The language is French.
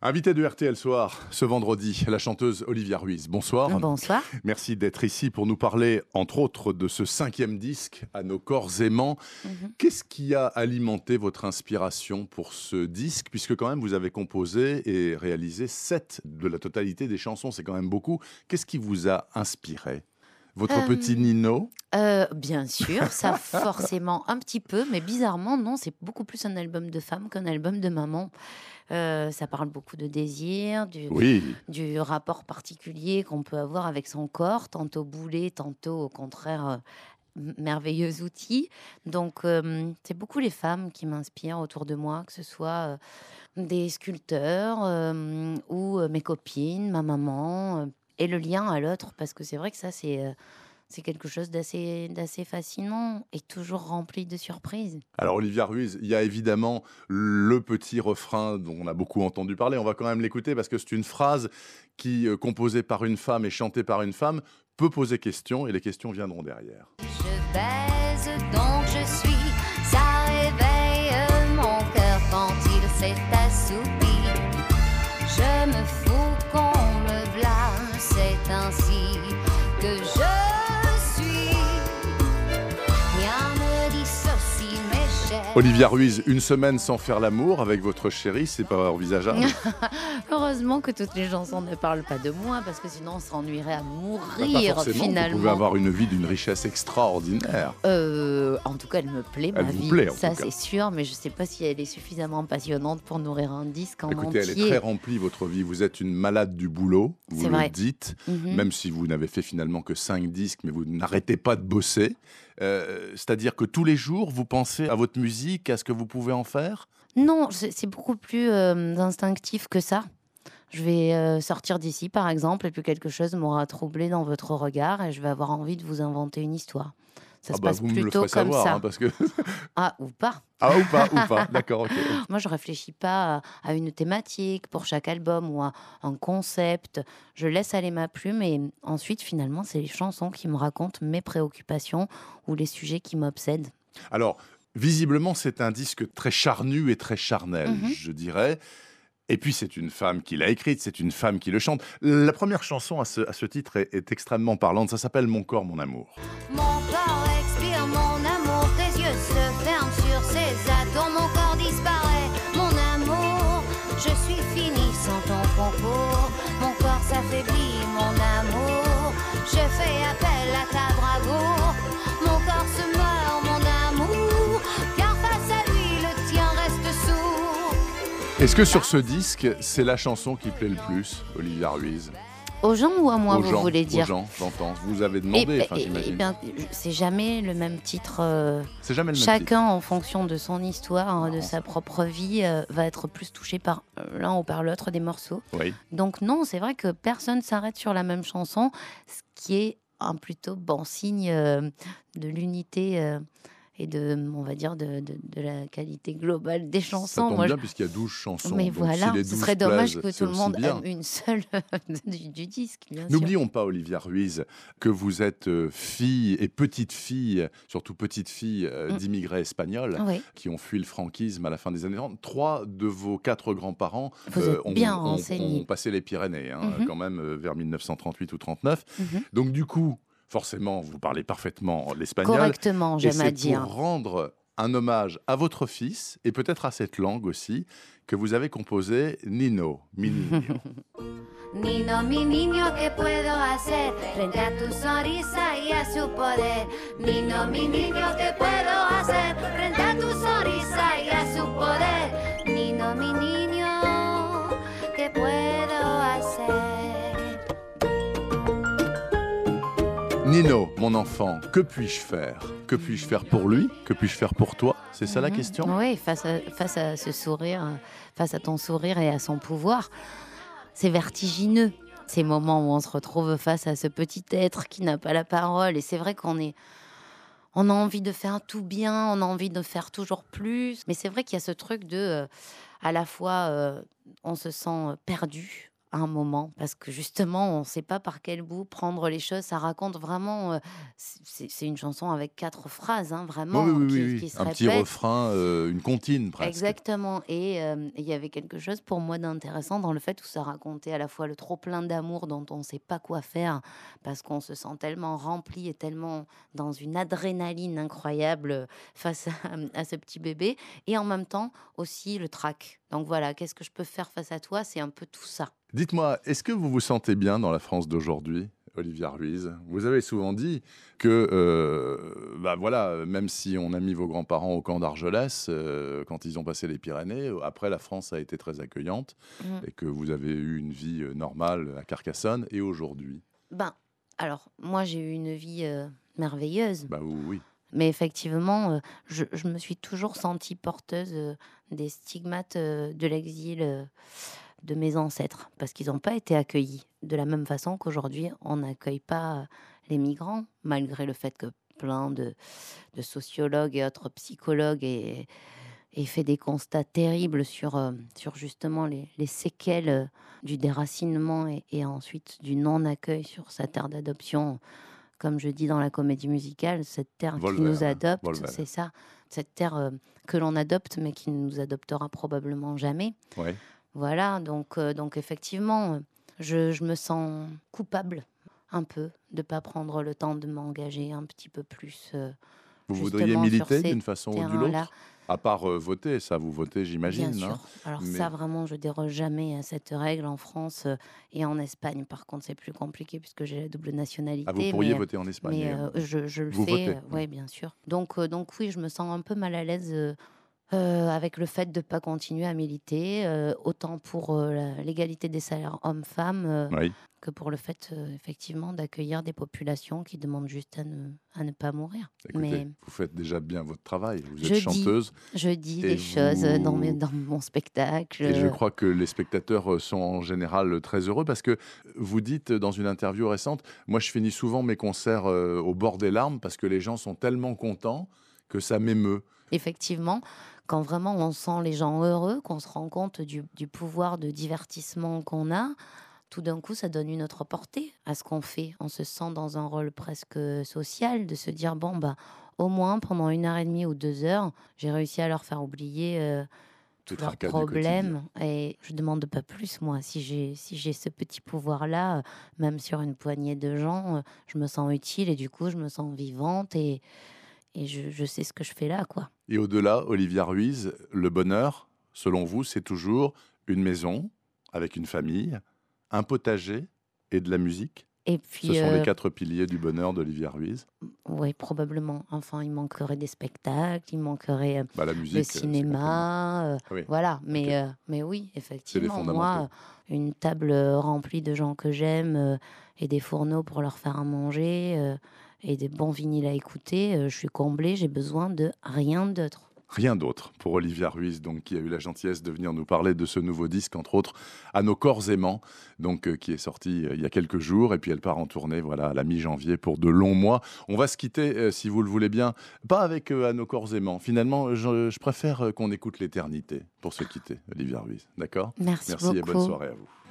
Invitée de RTL Soir ce vendredi, la chanteuse Olivia Ruiz. Bonsoir. Bonsoir. Merci d'être ici pour nous parler, entre autres, de ce 5e disque, À nos corps aimants. Qu'est-ce qui a alimenté votre inspiration pour ce disque? Puisque quand même, vous avez composé et réalisé 7 de la totalité des chansons. C'est quand même beaucoup. Qu'est-ce qui vous a inspiré? Votre petit Nino? Bien sûr, ça forcément un petit peu, mais bizarrement, non, c'est beaucoup plus un album de femme qu'un album de maman. Ça parle beaucoup de désir, Oui. du rapport particulier qu'on peut avoir avec son corps, tantôt boulet, tantôt au contraire merveilleux outil. Donc c'est beaucoup les femmes qui m'inspirent autour de moi, que ce soit des sculpteurs ou mes copines, ma maman, et le lien à l'autre, parce que c'est vrai que ça c'est quelque chose d'assez fascinant et toujours rempli de surprises. Alors Olivia Ruiz, il y a évidemment le petit refrain dont on a beaucoup entendu parler. On va quand même l'écouter parce que c'est une phrase qui, composée par une femme et chantée par une femme, peut poser question et les questions viendront derrière. Je baise donc je suis, ça réveille mon cœur quand il s'est assoupi. Je me fous qu'on me blâme, c'est ainsi que je suis. Rien ne dissocie mes chairs. Olivia Ruiz, une semaine sans faire l'amour avec votre chéri, c'est pas envisageable? Heureusement que toutes les chansons ne parlent pas de moi, parce que sinon on s'ennuierait à Pas mourir forcément, finalement. vous pouvez avoir une vie d'une richesse extraordinaire. En tout cas, elle me plaît, ma Elle vous vie. plaît, en Ça, tout cas. c'est sûr, mais je ne sais pas si elle est suffisamment passionnante pour nourrir un disque en Écoutez, elle est entier. très remplie, votre vie. Vous êtes une malade du boulot, vous C'est le vrai. dites, Mhm. même si vous n'avez fait finalement que 5 disques, mais vous n'arrêtez pas de bosser. C'est-à-dire que tous les jours, vous pensez à votre musique, à ce que vous pouvez en faire? Non, c'est beaucoup plus instinctif que ça. Je vais sortir d'ici, par exemple, et puis quelque chose m'aura troublé dans votre regard, et je vais avoir envie de vous inventer une histoire. Ça se passe Vous me le plutôt ferez comme savoir, ça. hein, parce que... Ah, ou pas. Ah, ou pas, d'accord, ok. Moi, je réfléchis pas à une thématique pour chaque album ou à un concept. Je laisse aller ma plume et ensuite, finalement, c'est les chansons qui me racontent mes préoccupations ou les sujets qui m'obsèdent. Alors, visiblement, c'est un disque très charnu et très charnel, je dirais. Et puis, c'est une femme qui l'a écrite, c'est une femme qui le chante. La première chanson à ce titre est extrêmement parlante. Ça s'appelle « Mon corps, mon amour ». Mon corps expire mon amour, tes yeux se ferment sur ses atomes, mon corps disparaît, mon amour, je suis fini sans ton concours, mon corps s'affaiblit, mon amour, je fais appel à ta bravoure, mon corps se meurt, mon amour, car face à lui le tien reste sourd. Est-ce que sur ce disque, c'est la chanson qui plaît le plus, Olivia Ruiz? Aux gens ou à moi, Aux vous gens, voulez dire? Aux gens, j'entends. Vous avez demandé, j'imagine. bien, c'est jamais le même titre. C'est jamais le même Chacun, en fonction de son histoire, de sa propre vie, va être plus touché par l'un ou par l'autre des morceaux. titre. Oui. Donc non, c'est vrai que personne s'arrête sur la même chanson, ce qui est un plutôt bon signe de l'unité et on va dire, de la qualité globale des Ça chansons. tombe Moi, bien puisqu'il y a 12 chansons. mais donc voilà, si les ce 12 serait dommage plaisent, que c'est tout le aussi monde bien. aime une seule du disque, bien sûr. N'oublions pas, Olivia Ruiz, que vous êtes fille et petite-fille, surtout petite-fille d'immigrés espagnols Oui. qui ont fui le franquisme à la fin des années 30. 3 de vos 4 grands-parents Vous êtes bien renseignés. ont passé les Pyrénées, quand même, vers 1938 ou 39. Mhm. Donc du coup, forcément, vous parlez parfaitement l'espagnol. Correctement, Et j'aime à c'est dire. pour rendre un hommage à votre fils, et peut-être à cette langue aussi, que vous avez composé Nino, mi niño. Nino, mi niño, ¿qué puedo hacer frente a tu sonrisa y a su poder? Nino, mi niño, ¿qué puedo hacer frente a tu sonrisa y a su poder? Nino, mi niño, ¿qué puedo hacer? Nino, mon enfant, que puis-je faire? Que puis-je faire pour lui? Que puis-je faire pour toi? C'est ça la question? Oui, face à ce sourire, face à ton sourire et à son pouvoir, c'est vertigineux. Ces moments où on se retrouve face à ce petit être qui n'a pas la parole. Et c'est vrai on a envie de faire tout bien, on a envie de faire toujours plus. Mais c'est vrai qu'il y a ce truc de, à la fois, on se sent perdu, un moment, parce que justement, on ne sait pas par quel bout prendre les choses. Ça raconte vraiment, c'est une chanson avec 4 phrases, hein, Oui, oui, vraiment, oui, oui, qui oui. se Un petit répètent. refrain, une comptine presque. Exactement, et il y avait quelque chose pour moi d'intéressant dans le fait où ça racontait à la fois le trop plein d'amour dont on ne sait pas quoi faire, parce qu'on se sent tellement rempli et tellement dans une adrénaline incroyable, face à ce petit bébé, et en même temps aussi le trac. Donc voilà, qu'est-ce que je peux faire face à toi? C'est un peu tout ça. Dites-moi, est-ce que vous vous sentez bien dans la France d'aujourd'hui, Olivia Ruiz? Vous avez souvent dit que, bah, voilà, même si on a mis vos grands-parents au camp d'Argelès, quand ils ont passé les Pyrénées, après la France a été très accueillante Mmh. et que vous avez eu une vie, normale à Carcassonne et aujourd'hui? Ben, alors moi j'ai eu une vie, merveilleuse, Bah, oui, oui. mais effectivement, je me suis toujours sentie porteuse, des stigmates, de l'exil, de mes ancêtres, parce qu'ils n'ont pas été accueillis de la même façon qu'aujourd'hui on n'accueille pas, les migrants, malgré le fait que plein de sociologues et autres psychologues aient fait des constats terribles sur justement les séquelles, du déracinement et ensuite du non-accueil sur sa terre d'adoption. Comme je dis dans la comédie musicale, cette terre qui nous Volver, adopte, Volver. c'est ça, cette terre, que l'on adopte mais qui ne nous adoptera probablement jamais. Ouais. Voilà, donc effectivement, je me sens coupable un peu de pas prendre le temps de m'engager un petit peu plus, Vous voudriez justement sur militer ces d'une façon ou d'une terrains-là. autre? À part, voter, ça vous votez Bien j'imagine, hein? sûr. Alors ça Mais vraiment, je déroge jamais à cette règle en France, et en Espagne. Par contre, c'est plus compliqué puisque j'ai la double ah, vous nationalité, pourriez voter en Espagne mais également? je le Vous fais, votez? Oui. ouais, bien sûr. Donc oui, je me sens un peu mal à l'aise, avec le fait de pas continuer à militer, autant pour, l'égalité des salaires hommes-femmes, Oui. que pour le fait, effectivement d'accueillir des populations qui demandent juste à ne pas mourir. Écoutez, Mais vous faites déjà bien votre travail. Vous je êtes dis chanteuse je dis et des choses, vous dans mon spectacle, et je crois que les spectateurs, sont en général, très heureux parce que vous dites, dans une interview récente: «Moi, je finis souvent mes concerts, au bord des larmes parce que les gens sont tellement contents que ça m'émeut». effectivement, quand vraiment on sent les gens heureux, qu'on se rend compte du pouvoir de divertissement qu'on a, tout d'un coup, ça donne une autre portée à ce qu'on fait. On se sent dans un rôle presque social, de se dire: «Bon, bah, au moins pendant 1 heure et demie ou 2 heures, j'ai réussi à leur faire oublier, Les tous leurs tracas du quotidien. problèmes», et je demande pas plus moi. Si j'ai ce petit pouvoir-là, même sur une poignée de gens, je me sens utile et du coup, je me sens vivante et je sais ce que je fais là, quoi. Et au-delà, Olivia Ruiz, le bonheur, selon vous, c'est toujours une maison avec une famille, un potager et de la musique? Et Ce puis, sont les 4 piliers du bonheur d'Olivia Ruiz? ouais, probablement. Enfin, il manquerait des spectacles, il manquerait, Bah, la le musique, c'est complètement. cinéma, Ah oui, voilà. OK, Mais oui, c'est les effectivement, fondamentaux. moi, une table, remplie de gens que j'aime, et des fourneaux pour leur faire à manger, et des bons vinyles à écouter, je suis comblée, j'ai besoin de rien d'autre. Rien d'autre pour Olivia Ruiz, donc, qui a eu la gentillesse de venir nous parler de ce nouveau disque, entre autres, «À nos corps aimants», donc, qui est sorti, il y a quelques jours et puis elle part en tournée, voilà, à la mi-janvier pour de longs mois. On va se quitter, si vous le voulez bien, pas avec, «À nos corps aimants». Finalement, je préfère, qu'on écoute l'éternité pour se quitter, Olivia Ruiz, d'accord? Merci Merci et bonne beaucoup. soirée à vous.